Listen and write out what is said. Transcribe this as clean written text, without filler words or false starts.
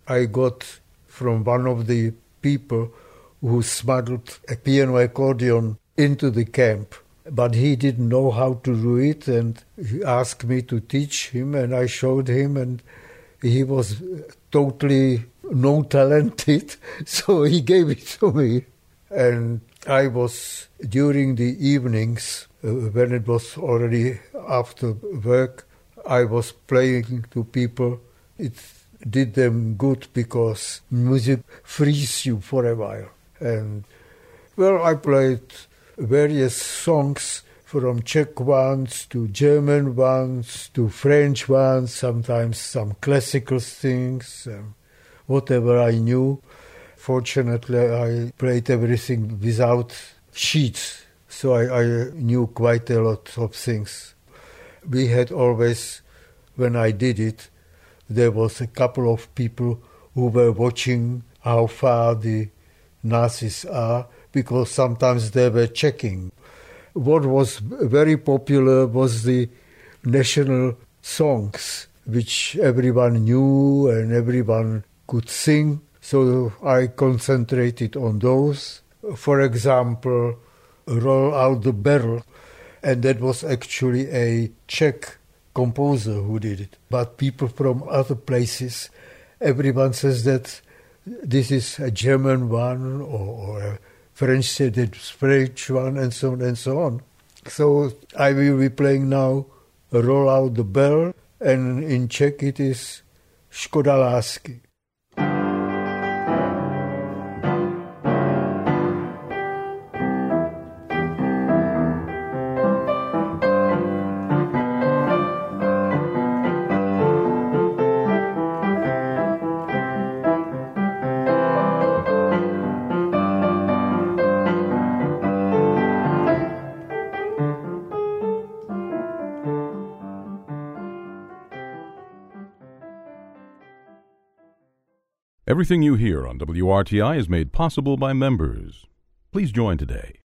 I got from one of the people who smuggled a piano accordion into the camp. But he didn't know how to do it, and he asked me to teach him, and I showed him, and he was totally no-talented, so he gave it to me. And I was, during the evenings, when it was already after work, I was playing to people. It did them good because music frees you for a while. And, well, I played various songs, from Czech ones to German ones to French ones, sometimes some classical things, whatever I knew. Fortunately, I played everything without sheets, so I knew quite a lot of things. We had always, when I did it, there was a couple of people who were watching how far the Nazis are, because sometimes they were checking. What was very popular was the national songs, which everyone knew and everyone could sing. So I concentrated on those. For example, Roll Out the Barrel. And that was actually a Czech composer who did it. But people from other places, everyone says that this is a German one or a French said it's French one, and so on and so on. So I will be playing now Roll Out the Bell, and in Czech it is Škoda lásky. Everything you hear on WRTI is made possible by members. Please join today